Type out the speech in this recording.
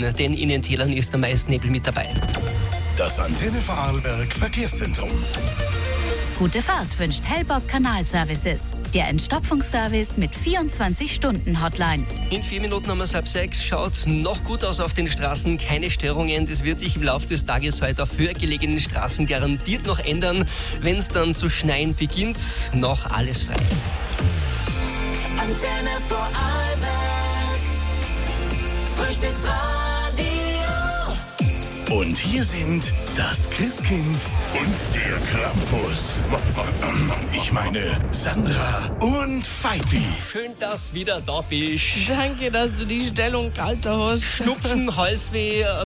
denn in den Tälern ist der meiste Nebel mit dabei. Das Antenne Vorarlberg Verkehrszentrum. Gute Fahrt wünscht Hellbock Kanalservices. Der Entstopfungsservice mit 24-Stunden-Hotline. In 4 Minuten haben wir es 5:30. Schaut noch gut aus auf den Straßen. Keine Störungen. Das wird sich im Laufe des Tages heute auf höher gelegenen Straßen garantiert noch ändern. Wenn es dann zu schneien beginnt, noch alles frei. Antenne Vorarlberg. Frühstücksradio. Und hier sind das Christkind und der Krampus. Ich meine Sandra und Feiti. Schön, dass wieder da bist. Danke, dass du die Stellung gehalten hast. Schnupfen, Halsweh,